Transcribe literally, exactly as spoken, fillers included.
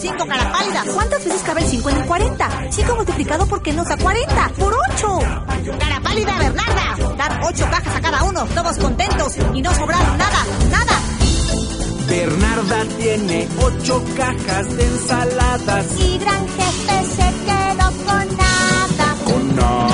cinco, cara pálida. ¿Cuántas veces cabe el cinco en el cuarenta? cinco multiplicado por qué nos da cuarenta. ¡Por ocho! Cara pálida, Bernarda. Dar ocho cajas a cada uno, todos contentos y no sobraron nada, nada. Bernarda tiene ocho cajas de ensaladas. Y Gran Jefe se quedó con nada. Con nada.